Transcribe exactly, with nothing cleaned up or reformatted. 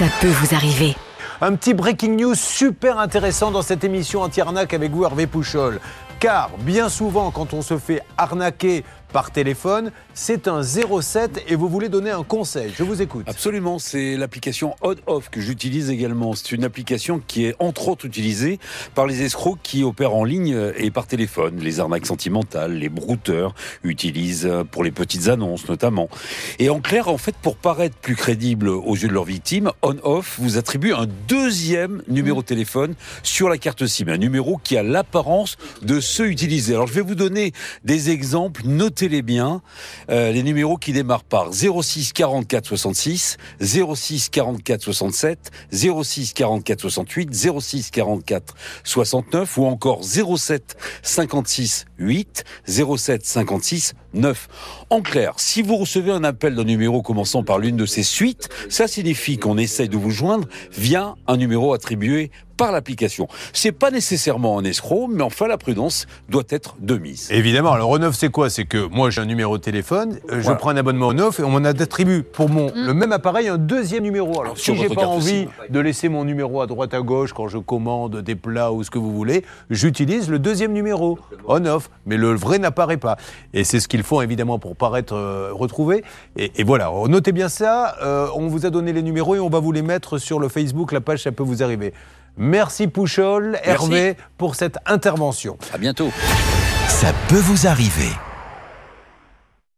Ça peut vous arriver. Un petit breaking news super intéressant dans cette émission anti-arnaque avec vous, Hervé Pouchol. Car bien souvent, quand on se fait arnaquer par téléphone, c'est un zéro sept et vous voulez donner un conseil. Je vous écoute. Absolument, c'est l'application On-Off que j'utilise également. C'est une application qui est entre autres utilisée par les escrocs qui opèrent en ligne et par téléphone. Les arnaques sentimentales, les brouteurs utilisent pour les petites annonces notamment. Et en clair, en fait, pour paraître plus crédible aux yeux de leurs victimes, On-Off vous attribue un deuxième numéro de téléphone sur la carte SIM. Un numéro qui a l'apparence de ceux utilisés. Alors je vais vous donner des exemples, notez-les bien. Euh, les numéros qui démarrent par zéro six quarante-quatre soixante-six, zéro six quarante-quatre soixante-sept, zéro six quarante-quatre soixante-huit, zéro six quarante-quatre soixante-neuf ou encore zéro sept cinquante-six huit, zéro sept cinquante-six neuf. En clair, si vous recevez un appel d'un numéro commençant par l'une de ces suites, ça signifie qu'on essaye de vous joindre via un numéro attribué par l'application. C'est pas nécessairement un escroc, mais enfin la prudence doit être de mise. Évidemment, alors On-Off c'est quoi? C'est que moi j'ai un numéro de téléphone, euh, je voilà. prends un abonnement On-Off et on m'en attribue pour mon mmh. le même appareil un deuxième numéro. Alors si j'ai pas envie de laisser mon numéro à droite à gauche quand je commande des plats ou ce que vous voulez, j'utilise le deuxième numéro On-Off, mais le vrai n'apparaît pas. Et c'est ce qu'il faut évidemment pour paraître euh, retrouvé. Et, et voilà, notez bien ça, euh, on vous a donné les numéros et on va vous les mettre sur le Facebook, la page Ça peut vous arriver. Merci Pouchol, Hervé, pour cette intervention. À bientôt. Ça peut vous arriver.